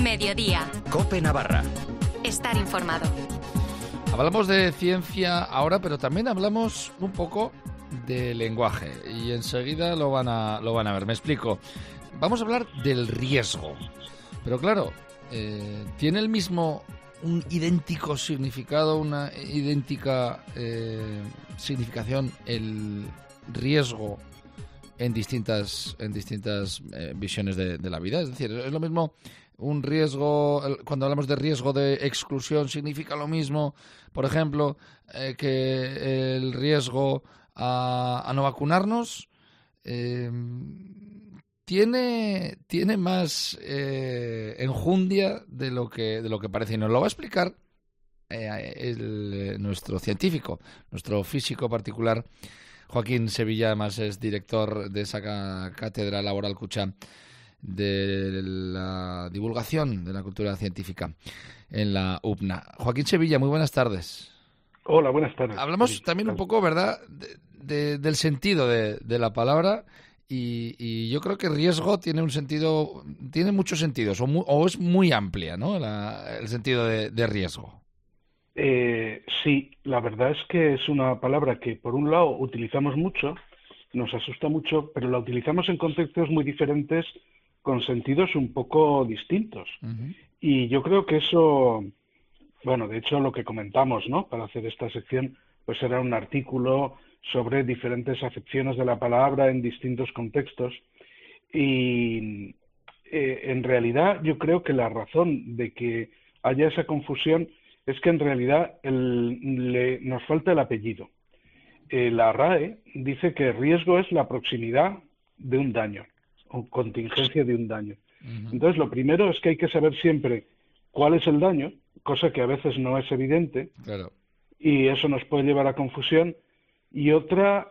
Mediodía. COPE Navarra. Estar informado. Hablamos de ciencia ahora, pero también hablamos un poco de lenguaje y enseguida lo van a ver. Me explico. Vamos a hablar del riesgo. Pero claro, tiene el mismo, un idéntico significado, una idéntica significación el riesgo en distintas visiones de la vida. Es decir, es lo mismo un riesgo, cuando hablamos de riesgo de exclusión, significa lo mismo, por ejemplo, que el riesgo a no vacunarnos. Tiene más enjundia de lo que parece, y nos lo va a explicar nuestro científico, nuestro físico particular, Joaquín Sevilla. Además es director de esa cátedra Laboral Cucha de la divulgación de la cultura científica en la UPNA. Joaquín Sevilla, muy buenas tardes. Hola, buenas tardes. Hablamos también un poco, ¿verdad?, del sentido de la palabra. Y yo creo que riesgo tiene muchos sentidos, o es muy amplia, ¿no?, el sentido de riesgo. Sí, la verdad es que es una palabra que por un lado utilizamos mucho, nos asusta mucho, pero la utilizamos en contextos muy diferentes con sentidos un poco distintos. Uh-huh. Y yo creo que eso, bueno, de hecho lo que comentamos, ¿no?, para hacer esta sección, pues era un artículo sobre diferentes acepciones de la palabra en distintos contextos. Y en realidad yo creo que la razón de que haya esa confusión es que en realidad nos falta el apellido. La RAE dice que riesgo es la proximidad de un daño o contingencia de un daño. Uh-huh. Entonces lo primero es que hay que saber siempre cuál es el daño, cosa que a veces no es evidente. Claro. Y eso nos puede llevar a confusión. Y otra,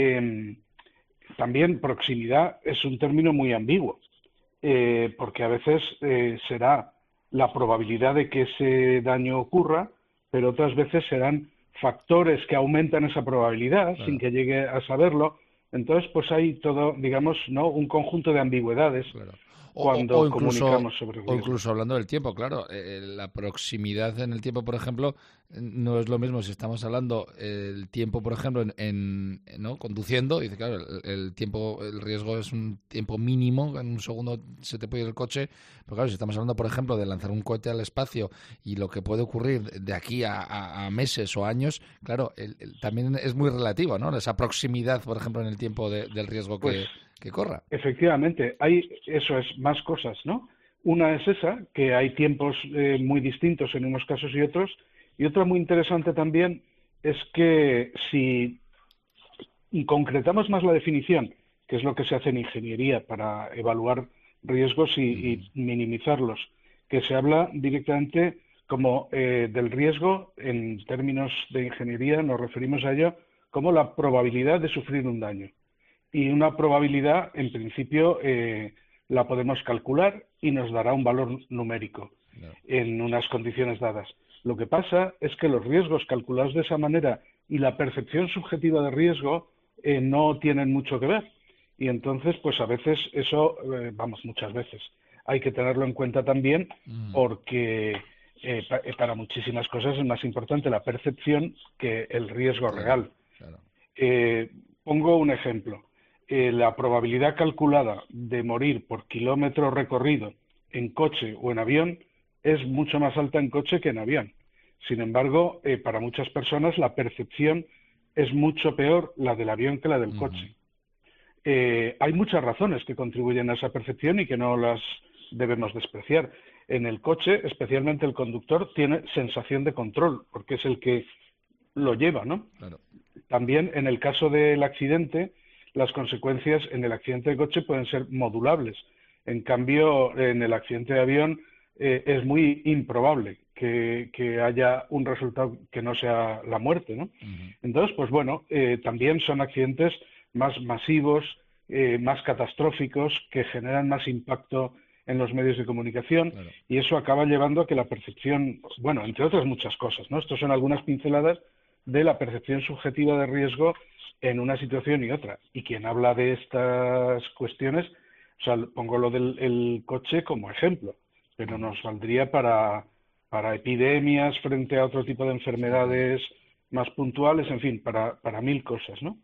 también proximidad es un término muy ambiguo, porque a veces será la probabilidad de que ese daño ocurra, pero otras veces serán factores que aumentan esa probabilidad, claro, sin que llegue a saberlo. Entonces, pues hay todo, digamos, ¿no?, un conjunto de ambigüedades. Claro. Cuando comunicamos sobre riesgo. O incluso hablando del tiempo, claro, la proximidad en el tiempo, por ejemplo, no es lo mismo si estamos hablando el tiempo, por ejemplo, ¿no?, conduciendo. Dice, claro, el riesgo es un tiempo mínimo, en un segundo se te puede ir el coche, pero claro, si estamos hablando, por ejemplo, de lanzar un cohete al espacio y lo que puede ocurrir de aquí a meses o años, claro, también es muy relativo, ¿no?, esa proximidad, por ejemplo, en el tiempo del riesgo que corra. Efectivamente, hay más cosas, ¿no? Una es esa, que hay tiempos muy distintos en unos casos y otros, y otra muy interesante también es que si concretamos más la definición, que es lo que se hace en ingeniería para evaluar riesgos y minimizarlos, que se habla directamente como del riesgo, en términos de ingeniería nos referimos a ello como la probabilidad de sufrir un daño. Y una probabilidad, en principio, la podemos calcular y nos dará un valor numérico en unas condiciones dadas. Lo que pasa es que los riesgos calculados de esa manera y la percepción subjetiva de riesgo no tienen mucho que ver. Y entonces, pues a veces eso, muchas veces, hay que tenerlo en cuenta también porque para muchísimas cosas es más importante la percepción que el riesgo real. Claro. Pongo un ejemplo. La probabilidad calculada de morir por kilómetro recorrido en coche o en avión es mucho más alta en coche que en avión. Sin embargo, para muchas personas la percepción es mucho peor la del avión que la del coche. Hay muchas razones que contribuyen a esa percepción y que no las debemos despreciar. En el coche, especialmente el conductor, tiene sensación de control, porque es el que lo lleva, ¿no? Claro. También en el caso del accidente, las consecuencias en el accidente de coche pueden ser modulables. En cambio, en el accidente de avión es muy improbable que haya un resultado que no sea la muerte, ¿no? Uh-huh. Entonces, pues bueno, también son accidentes más masivos, más catastróficos, que generan más impacto en los medios de comunicación, claro, y eso acaba llevando a que la percepción, bueno, entre otras muchas cosas, ¿no? Estos son algunas pinceladas de la percepción subjetiva de riesgo en una situación y otra. Y quien habla de estas cuestiones, o sea, pongo lo del coche como ejemplo, pero nos valdría para epidemias frente a otro tipo de enfermedades más puntuales, en fin, para 1000 cosas, ¿no?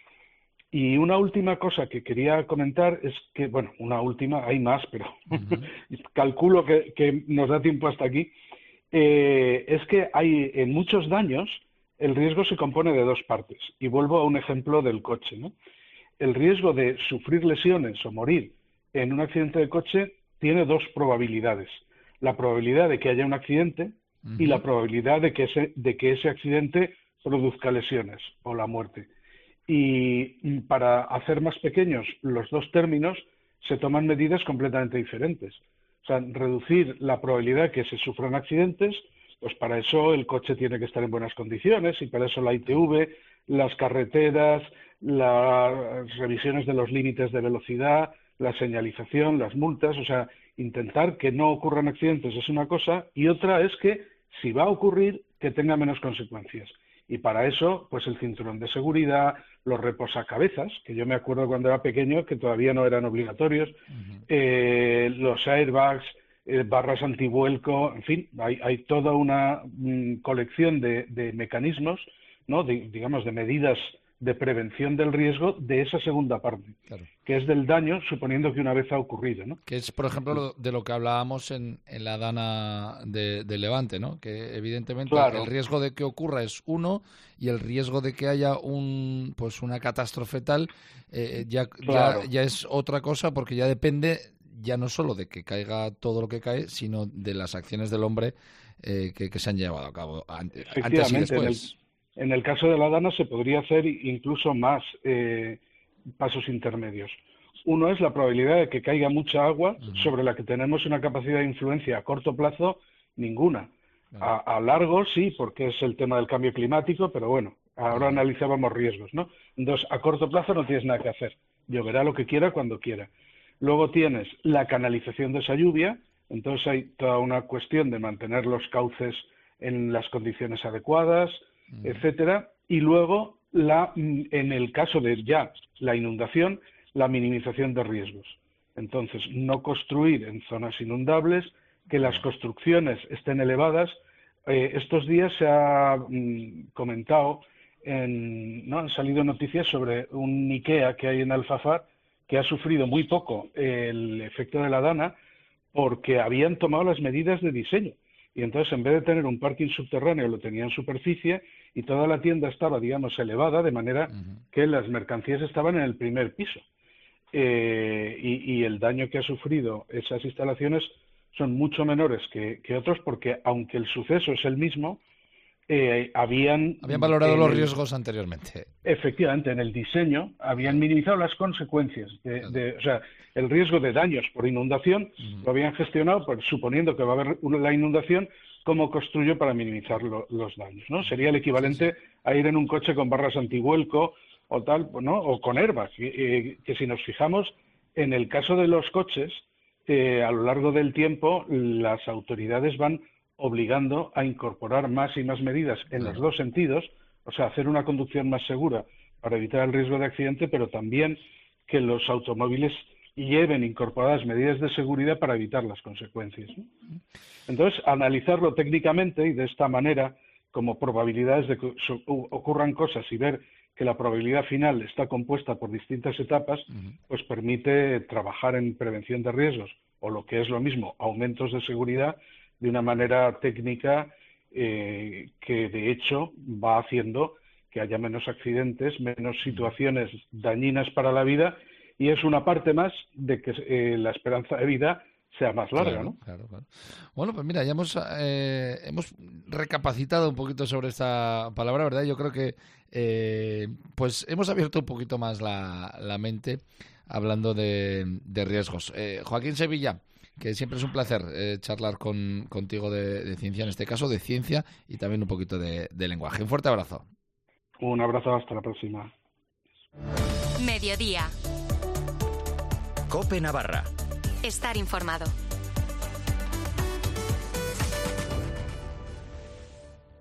Y una última cosa que quería comentar es que, bueno, una última, hay más, pero calculo que nos da tiempo hasta aquí, es que hay en muchos daños el riesgo se compone de 2 partes. Y vuelvo a un ejemplo del coche, ¿no? El riesgo de sufrir lesiones o morir en un accidente de coche tiene 2 probabilidades. La probabilidad de que haya un accidente y la probabilidad de que ese accidente produzca lesiones o la muerte. Y para hacer más pequeños los 2 términos se toman medidas completamente diferentes. O sea, reducir la probabilidad de que se sufran accidentes, pues para eso el coche tiene que estar en buenas condiciones y para eso la ITV, las carreteras, las revisiones de los límites de velocidad, la señalización, las multas, o sea, intentar que no ocurran accidentes es una cosa y otra es que si va a ocurrir que tenga menos consecuencias. Y para eso, pues el cinturón de seguridad, los reposacabezas, que yo me acuerdo cuando era pequeño que todavía no eran obligatorios, los airbags, barras antivuelco, en fin, hay toda una colección de mecanismos, ¿no? Digamos, de medidas de prevención del riesgo de esa segunda parte, claro, que es del daño, suponiendo que una vez ha ocurrido, ¿no? Que es, por ejemplo, de lo que hablábamos en la Dana de Levante, ¿no? Que evidentemente claro, el riesgo de que ocurra es uno y el riesgo de que haya una catástrofe tal claro, ya es otra cosa, porque ya depende ya no solo de que caiga todo lo que cae, sino de las acciones del hombre que se han llevado a cabo antes y después. En el caso de la Dana se podría hacer incluso más pasos intermedios. Uno es la probabilidad de que caiga mucha agua sobre la que tenemos una capacidad de influencia a corto plazo, ninguna. A largo sí, porque es el tema del cambio climático, pero bueno, ahora analizábamos riesgos, ¿no? Entonces, a corto plazo no tienes nada que hacer. Lloverá lo que quiera cuando quiera. Luego tienes la canalización de esa lluvia, entonces hay toda una cuestión de mantener los cauces en las condiciones adecuadas, etcétera, y luego en el caso de ya la inundación, la minimización de riesgos. Entonces, no construir en zonas inundables, que las construcciones estén elevadas. Estos días se ha comentado, han salido noticias sobre un IKEA que hay en Alfafar que ha sufrido muy poco el efecto de la Dana porque habían tomado las medidas de diseño. Y entonces, en vez de tener un parking subterráneo, lo tenía en superficie y toda la tienda estaba, digamos, elevada, de manera que las mercancías estaban en el primer piso. Y el daño que ha sufrido esas instalaciones son mucho menores que otros, porque aunque el suceso es el mismo, habían valorado los riesgos anteriormente. Efectivamente, en el diseño habían minimizado las consecuencias o sea, el riesgo de daños por inundación lo habían gestionado, suponiendo que va a haber la inundación, cómo construyo para minimizar los daños, ¿no? Sería el equivalente a ir en un coche con barras antivuelco o tal, ¿no? O con airbags, que si nos fijamos en el caso de los coches, a lo largo del tiempo las autoridades van obligando a incorporar más y más medidas en los 2 sentidos, o sea, hacer una conducción más segura para evitar el riesgo de accidente, pero también que los automóviles lleven incorporadas medidas de seguridad para evitar las consecuencias, ¿no? Entonces, analizarlo técnicamente y de esta manera, como probabilidades de que ocurran cosas y ver que la probabilidad final está compuesta por distintas etapas, pues permite trabajar en prevención de riesgos, o lo que es lo mismo, aumentos de seguridad, de una manera técnica que de hecho va haciendo que haya menos accidentes, menos situaciones dañinas para la vida, y es una parte más de que la esperanza de vida sea más larga, claro, ¿no? Claro. Bueno, pues mira, ya hemos recapacitado un poquito sobre esta palabra, ¿verdad? Yo creo que pues hemos abierto un poquito más la mente hablando de riesgos. Joaquín Sevilla, que siempre es un placer charlar contigo de ciencia, en este caso de ciencia y también un poquito de lenguaje. Un fuerte abrazo. Un abrazo, hasta la próxima. Mediodía. COPE Navarra. Estar informado.